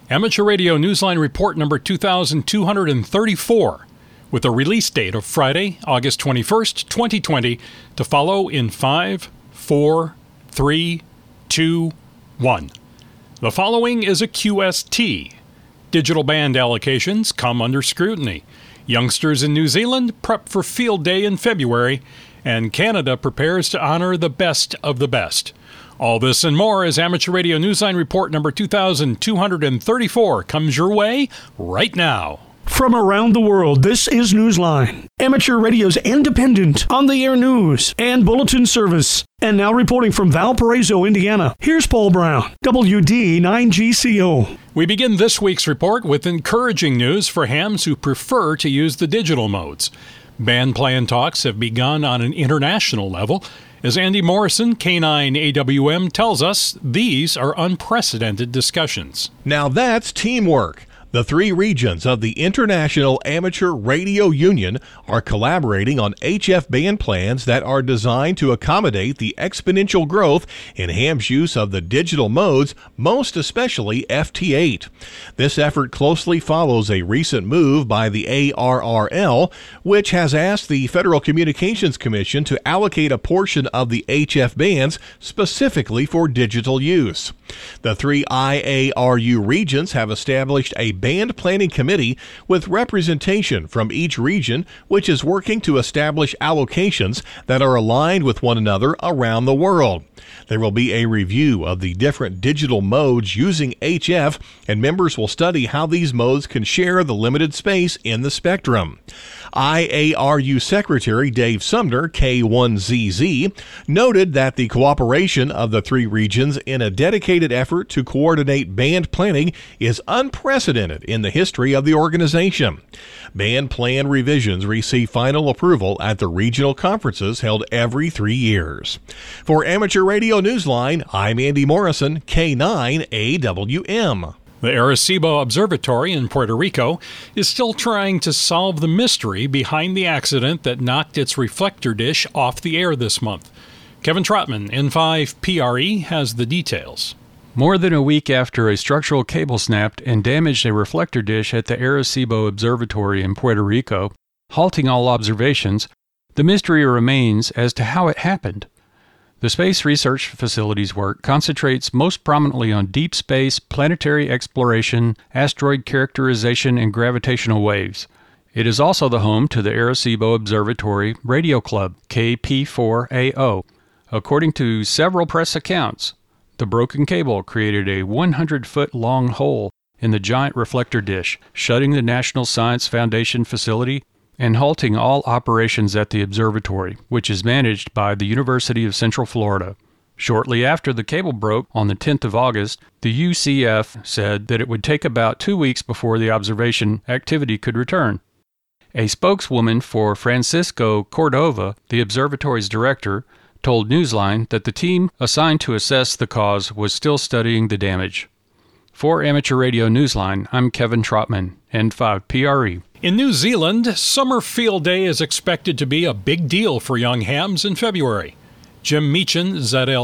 Amateur Radio Newsline Report number 2234, with a release date of Friday, August 21st, 2020, to follow in 5, 4, 3, 2, 1. The following is a QST. Digital band allocations come under scrutiny. Youngsters in New Zealand prep for Field Day in February, and Canada prepares to honor the best of the best. All this and more as Amateur Radio Newsline Report number 2234 comes your way right now. From around the world, this is Newsline, Amateur Radio's independent, on-the-air news and bulletin service. And now reporting from Valparaiso, Indiana, here's Paul Brown, WD9GCO. We begin this week's report with encouraging news for hams who prefer to use the digital modes. Band plan talks have begun on an international level. As Andy Morrison, K9AWM, tells us, these are unprecedented discussions. Now that's teamwork. The three regions of the International Amateur Radio Union are collaborating on HF band plans that are designed to accommodate the exponential growth in ham's use of the digital modes, most especially FT8. This effort closely follows a recent move by the ARRL, which has asked the Federal Communications Commission to allocate a portion of the HF bands specifically for digital use. The three IARU regions have established a band planning committee with representation from each region, which is working to establish allocations that are aligned with one another around the world. There will be a review of the different digital modes using HF, and members will study how these modes can share the limited space in the spectrum. IARU Secretary Dave Sumner, K1ZZ, noted that the cooperation of the three regions in a dedicated effort to coordinate band planning is unprecedented in the history of the organization. Band plan revisions receive final approval at the regional conferences held every 3 years. For Amateur Radio Newsline, I'm Andy Morrison, K9AWM. The Arecibo Observatory in Puerto Rico is still trying to solve the mystery behind the accident that knocked its reflector dish off the air this month. Kevin Trotman, N5PRE, has the details. More than a week after a structural cable snapped and damaged a reflector dish at the Arecibo Observatory in Puerto Rico, halting all observations, the mystery remains as to how it happened. The Space Research Facility's work concentrates most prominently on deep space, planetary exploration, asteroid characterization, and gravitational waves. It is also the home to the Arecibo Observatory Radio Club, KP4AO. According to several press accounts, the broken cable created a 100-foot-long hole in the giant reflector dish, shutting the National Science Foundation facility and halting all operations at the observatory, which is managed by the University of Central Florida. Shortly after the cable broke, on the 10th of August, the UCF said that it would take about 2 weeks before the observation activity could return. A spokeswoman for Francisco Cordova, the observatory's director, told Newsline that the team assigned to assess the cause was still studying the damage. For Amateur Radio Newsline, I'm Kevin Trotman, N5PRE. In New Zealand, Summer Field Day is expected to be a big deal for young hams in February. Jim Meechan,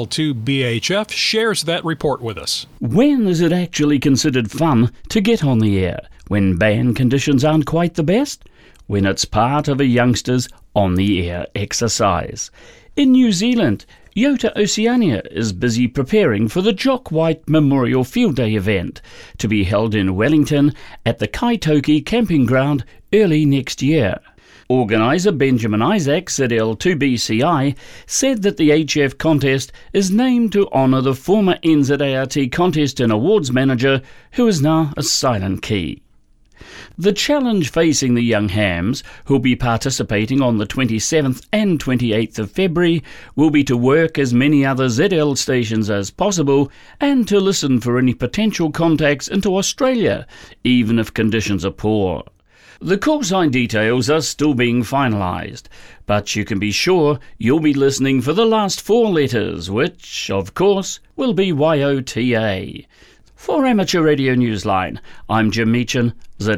ZL2BHF, shares that report with us. When is it actually considered fun to get on the air? When band conditions aren't quite the best? When it's part of a youngster's on-the-air exercise. In New Zealand, Iota Oceania is busy preparing for the Jock White Memorial Field Day event to be held in Wellington at the Kaitoki Camping Ground early next year. Organiser Benjamin Isaacs at L2BCI said that the HF contest is named to honour the former NZART contest and awards manager who is now a silent key. The challenge facing the young hams, who'll be participating on the 27th and 28th of February, will be to work as many other ZL stations as possible and to listen for any potential contacts into Australia, even if conditions are poor. The call sign details are still being finalised, but you can be sure you'll be listening for the last 4 letters, which, of course, will be YOTA. For Amateur Radio Newsline, I'm Jim Meechan,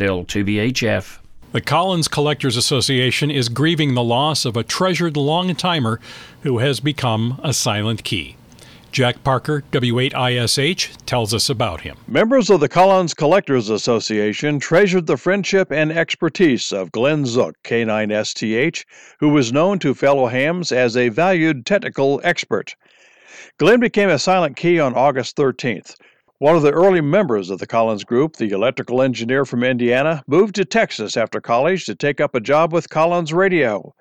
ZL2BHF. The Collins Collectors Association is grieving the loss of a treasured long-timer who has become a silent key. Jack Parker, W8ISH, tells us about him. Members of the Collins Collectors Association treasured the friendship and expertise of Glenn Zook, K9STH, who was known to fellow hams as a valued technical expert. Glenn became a silent key on August 13th. One of the early members of the Collins Group, the electrical engineer from Indiana, moved to Texas after college to take up a job with Collins Radio.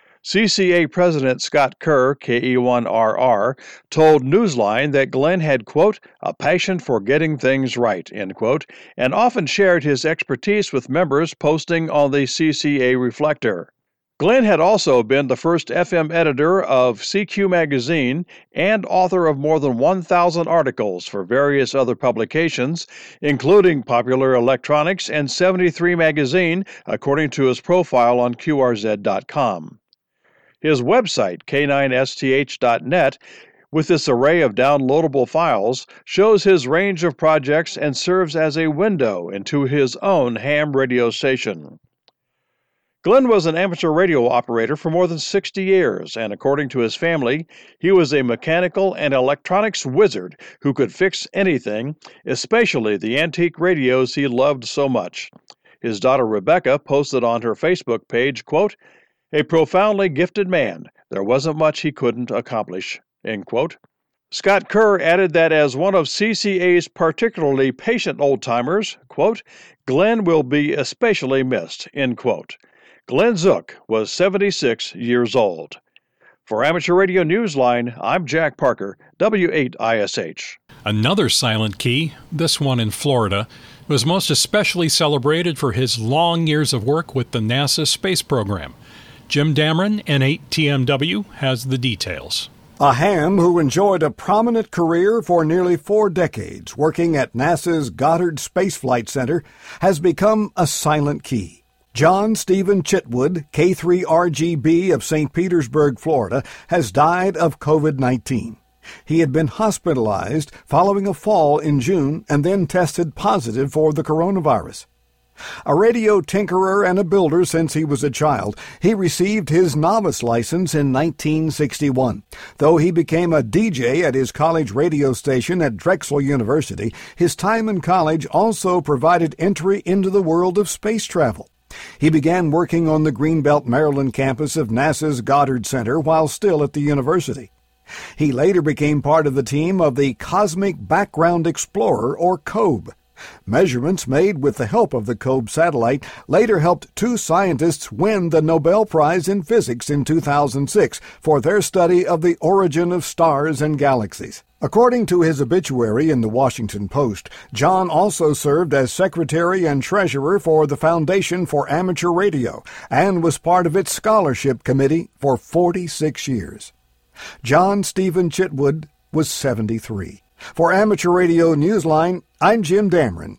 CCA President Scott Kerr, KE1RR, told Newsline that Glenn had, quote, a passion for getting things right, end quote, and often shared his expertise with members posting on the CCA Reflector. Glenn had also been the first FM editor of CQ Magazine and author of more than 1,000 articles for various other publications, including Popular Electronics and 73 Magazine, according to his profile on QRZ.com. His website, k9sth.net, with this array of downloadable files, shows his range of projects and serves as a window into his own ham radio station. Glenn was an amateur radio operator for more than 60 years, and according to his family, he was a mechanical and electronics wizard who could fix anything, especially the antique radios he loved so much. His daughter Rebecca posted on her Facebook page, quote, a profoundly gifted man. There wasn't much he couldn't accomplish, end quote. Scott Kerr added that as one of CCA's particularly patient old-timers, quote, Glenn will be especially missed, end quote. Glenn Zook was 76 years old. For Amateur Radio Newsline, I'm Jack Parker, W8ISH. Another silent key, this one in Florida, was most especially celebrated for his long years of work with the NASA space program. Jim Dameron, N8TMW, has the details. A ham who enjoyed a prominent career for nearly 4 decades working at NASA's Goddard Space Flight Center has become a silent key. John Stephen Chitwood, K3RGB of St. Petersburg, Florida, has died of COVID-19. He had been hospitalized following a fall in June and then tested positive for the coronavirus. A radio tinkerer and a builder since he was a child, he received his novice license in 1961. Though he became a DJ at his college radio station at Drexel University, his time in college also provided entry into the world of space travel. He began working on the Greenbelt, Maryland campus of NASA's Goddard Center while still at the university. He later became part of the team of the Cosmic Background Explorer, or COBE. Measurements made with the help of the COBE satellite later helped 2 scientists win the Nobel Prize in Physics in 2006 for their study of the origin of stars and galaxies. According to his obituary in the Washington Post, John also served as secretary and treasurer for the Foundation for Amateur Radio and was part of its scholarship committee for 46 years. John Stephen Chitwood was 73. For Amateur Radio Newsline, I'm Jim Dameron,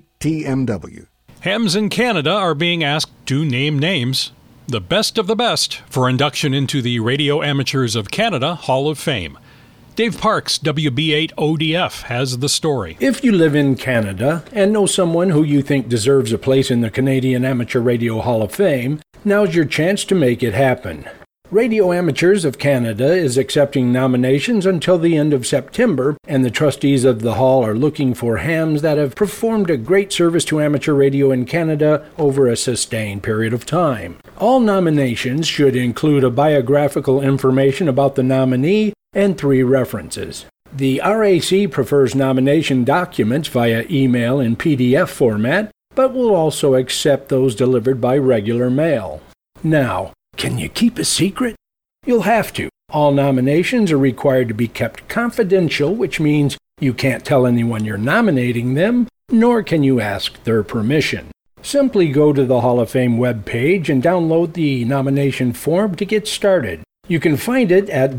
N8TMW. Hams in Canada are being asked to name names, the best of the best, for induction into the Radio Amateurs of Canada Hall of Fame. Dave Parks, WB8ODF, has the story. If you live in Canada and know someone who you think deserves a place in the Canadian Amateur Radio Hall of Fame, now's your chance to make it happen. Radio Amateurs of Canada is accepting nominations until the end of September, and the trustees of the hall are looking for hams that have performed a great service to amateur radio in Canada over a sustained period of time. All nominations should include a biographical information about the nominee and 3 references. The RAC prefers nomination documents via email in PDF format, but will also accept those delivered by regular mail. Now, can you keep a secret? You'll have to. All nominations are required to be kept confidential, which means you can't tell anyone you're nominating them, nor can you ask their permission. Simply go to the Hall of Fame webpage and download the nomination form to get started. You can find it at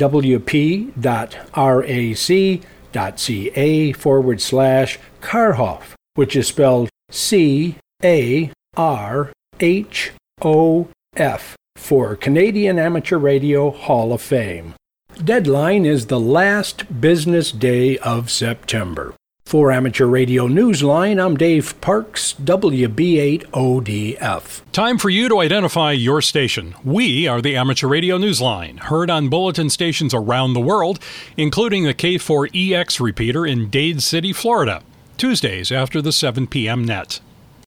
wp.rac.ca/Karhoff, which is spelled CARHOF. For Canadian Amateur Radio Hall of Fame. Deadline is the last business day of September. For Amateur Radio Newsline, I'm Dave Parks, WB8ODF. Time for you to identify your station. We are the Amateur Radio Newsline, heard on bulletin stations around the world, including the K4EX repeater in Dade City, Florida, Tuesdays after the 7 p.m. net.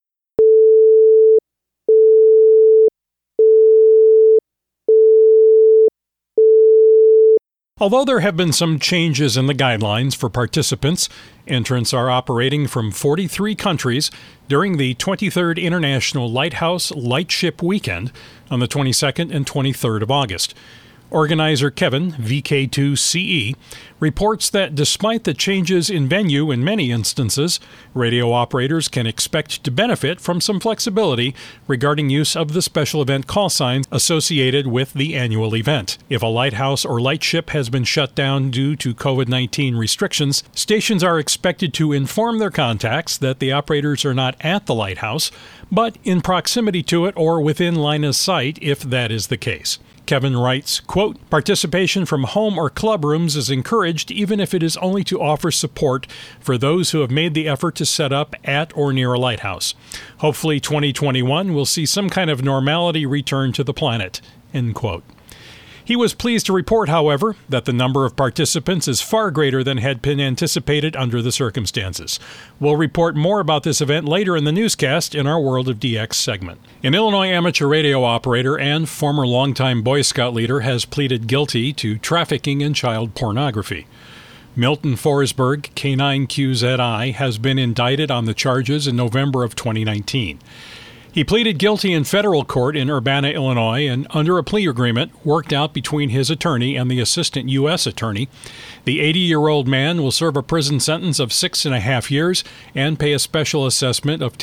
Although there have been some changes in the guidelines for participants, entrants are operating from 43 countries during the 23rd International Lighthouse Lightship Weekend on the 22nd and 23rd of August. Organizer Kevin, VK2CE, reports that despite the changes in venue in many instances, radio operators can expect to benefit from some flexibility regarding use of the special event call signs associated with the annual event. If a lighthouse or lightship has been shut down due to COVID-19 restrictions, stations are expected to inform their contacts that the operators are not at the lighthouse, but in proximity to it or within line of sight if that is the case. Kevin writes, quote, "Participation from home or club rooms is encouraged even if it is only to offer support for those who have made the effort to set up at or near a lighthouse. Hopefully 2021 will see some kind of normality return to the planet," end quote. He was pleased to report, however, that the number of participants is far greater than had been anticipated under the circumstances. We'll report more about this event later in the newscast in our World of DX segment. An Illinois amateur radio operator and former longtime Boy Scout leader has pleaded guilty to trafficking in child pornography. Milton Forsberg, K9QZI, has been indicted on the charges in November of 2019. He pleaded guilty in federal court in Urbana, Illinois, and under a plea agreement worked out between his attorney and the assistant U.S. attorney, the 80-year-old man will serve a prison sentence of 6.5 years and pay a special assessment of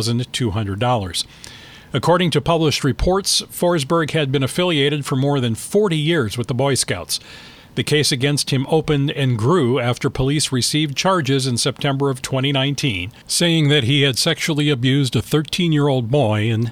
$10,200. According to published reports, Forsberg had been affiliated for more than 40 years with the Boy Scouts. The case against him opened and grew after police received charges in September of 2019, saying that he had sexually abused a 13-year-old boy in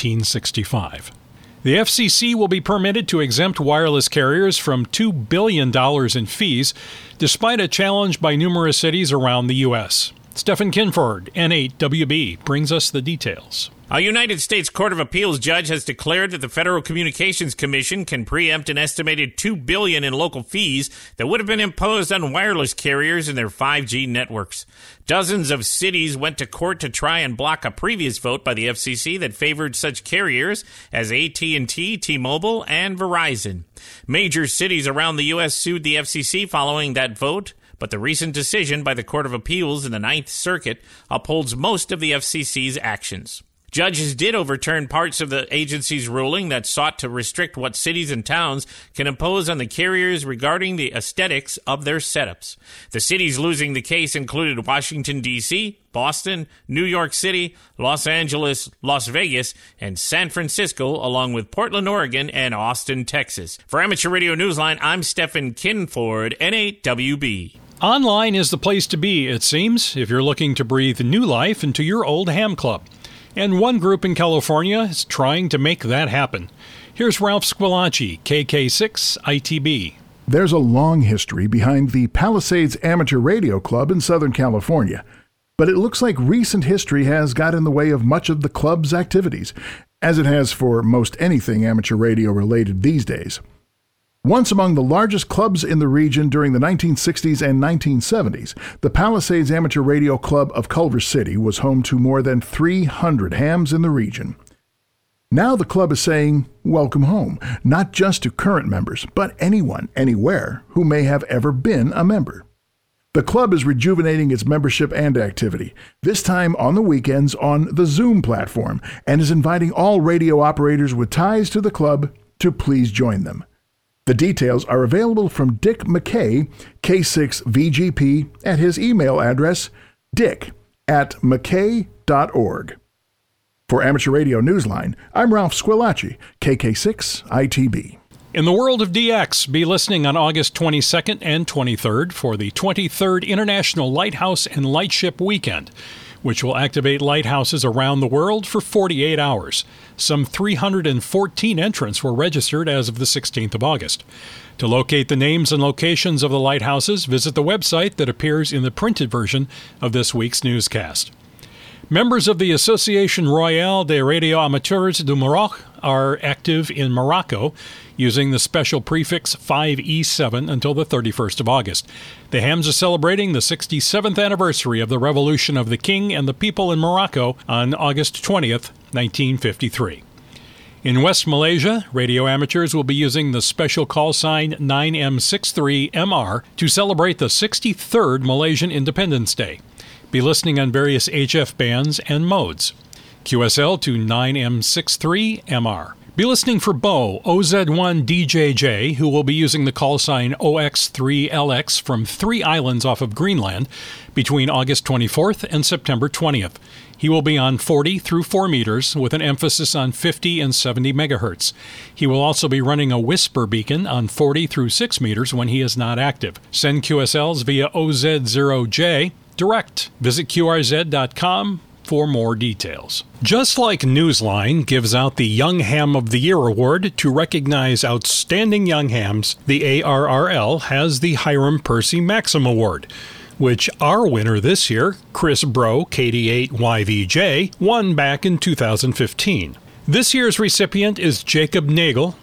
1965. The FCC will be permitted to exempt wireless carriers from $2 billion in fees, despite a challenge by numerous cities around the U.S. Stephen Kinford, N8WB, brings us the details. A United States Court of Appeals judge has declared that the Federal Communications Commission can preempt an estimated $2 billion in local fees that would have been imposed on wireless carriers and their 5G networks. Dozens of cities went to court to try and block a previous vote by the FCC that favored such carriers as AT&T, T-Mobile, and Verizon. Major cities around the U.S. sued the FCC following that vote, but the recent decision by the Court of Appeals in the Ninth Circuit upholds most of the FCC's actions. Judges did overturn parts of the agency's ruling that sought to restrict what cities and towns can impose on the carriers regarding the aesthetics of their setups. The cities losing the case included Washington, D.C., Boston, New York City, Los Angeles, Las Vegas, and San Francisco, along with Portland, Oregon, and Austin, Texas. For Amateur Radio Newsline, I'm Stephen Kinford, N8WB. Online is the place to be, it seems, if you're looking to breathe new life into your old ham club. And one group in California is trying to make that happen. Here's Ralph Squillace, KK6ITB. There's a long history behind the Palisades Amateur Radio Club in Southern California, but it looks like recent history has got in the way of much of the club's activities, as it has for most anything amateur radio related these days. Once among the largest clubs in the region during the 1960s and 1970s, the Palisades Amateur Radio Club of Culver City was home to more than 300 hams in the region. Now the club is saying, welcome home, not just to current members, but anyone, anywhere, who may have ever been a member. The club is rejuvenating its membership and activity, this time on the weekends on the Zoom platform, and is inviting all radio operators with ties to the club to please join them. The details are available from Dick McKay, K6VGP, at his email address, dick@mckay.org. For Amateur Radio Newsline, I'm Ralph Squillace, KK6ITB. In the world of DX, be listening on August 22nd and 23rd for the 23rd International Lighthouse and Lightship Weekend, which will activate lighthouses around the world for 48 hours. Some 314 entrants were registered as of the 16th of August. To locate the names and locations of the lighthouses, visit the website that appears in the printed version of this week's newscast. Members of the Association Royale des Radio Amateurs du Maroc are active in Morocco using the special prefix 5E7 until the 31st of August. The hams are celebrating the 67th anniversary of the Revolution of the King and the People in Morocco on August 20th, 1953. In West Malaysia, radio amateurs will be using the special call sign 9M63MR to celebrate the 63rd Malaysian Independence Day. Be listening on various HF bands and modes. QSL to 9M63MR. Be listening for Bo, OZ1DJJ, who will be using the call sign OX3LX from 3 islands off of Greenland between August 24th and September 20th. He will be on 40 through 4 meters with an emphasis on 50 and 70 megahertz. He will also be running a whisper beacon on 40 through 6 meters when he is not active. Send QSLs via OZ0J direct. Visit QRZ.com for more details. Just like Newsline gives out the Young Ham of the Year award to recognize outstanding young hams, the ARRL has the Hiram Percy Maxim Award, which our winner this year, Chris Bro, KD8YVJ, won back in 2015. This year's recipient is Jacob Nagel,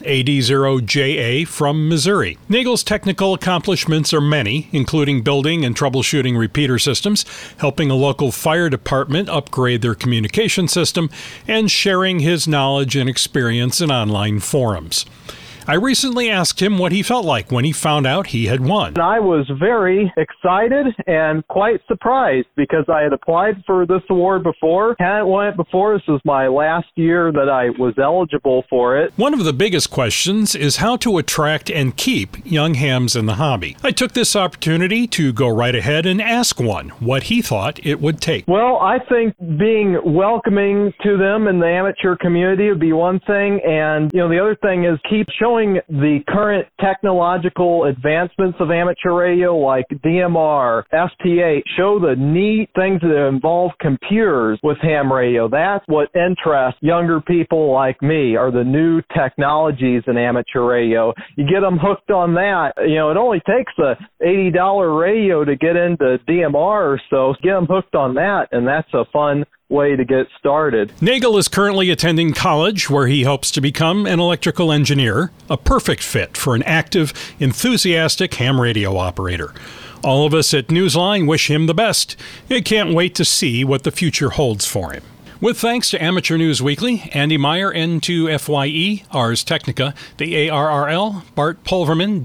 AD0JA from Missouri. Nagel's technical accomplishments are many, including building and troubleshooting repeater systems, helping a local fire department upgrade their communication system, and sharing his knowledge and experience in online forums. I recently asked him what he felt like when he found out he had won. I was very excited and quite surprised because I had applied for this award before. Hadn't won it before. This was my last year that I was eligible for it. One of the biggest questions is how to attract and keep young hams in the hobby. I took this opportunity to go right ahead and ask one what he thought it would take. Well, I think being welcoming to them in the amateur community would be one thing, and the other thing is keep showing the current technological advancements of amateur radio like DMR, FT8, show the neat things that involve computers with ham radio. That's what interests younger people like me, are the new technologies in amateur radio. You get them hooked on that. It only takes a $80 radio to get into DMR or so. Get them hooked on that, and that's a fun way to get started. Nagel is currently attending college where he hopes to become an electrical engineer, a perfect fit for an active, enthusiastic ham radio operator. All of us at Newsline wish him the best. I can't wait to see what the future holds for him. With thanks to Amateur News Weekly, Andy Meyer, N2FYE, Ars Technica, the ARRL, Bart Pulverman,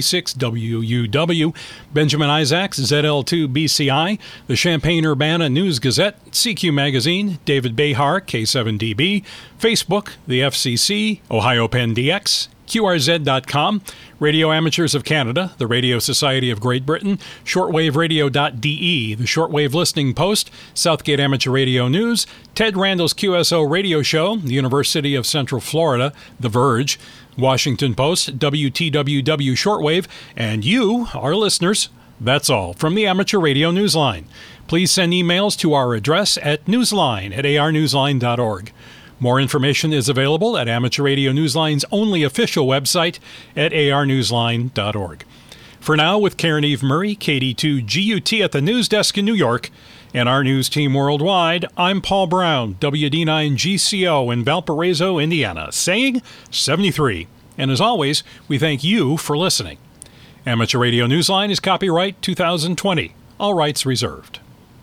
WB6WUW, Benjamin Isaacs, ZL2BCI, the Champaign-Urbana News Gazette, CQ Magazine, David Behar, K7DB, Facebook, the FCC, Ohio Penn DX, QRZ.com, Radio Amateurs of Canada, the Radio Society of Great Britain, shortwaveradio.de, the Shortwave Listening Post, Southgate Amateur Radio News, Ted Randall's QSO Radio Show, the University of Central Florida, The Verge, Washington Post, WTWW Shortwave, and you, our listeners. That's all from the Amateur Radio Newsline. Please send emails to our address at newsline@arnewsline.org. More information is available at Amateur Radio Newsline's only official website at arnewsline.org. For now, with Karen Eve Murray, KD2GUT at the news desk in New York, and our news team worldwide, I'm Paul Brown, WD9GCO in Valparaiso, Indiana, saying 73. And as always, we thank you for listening. Amateur Radio Newsline is copyright 2020. All rights reserved.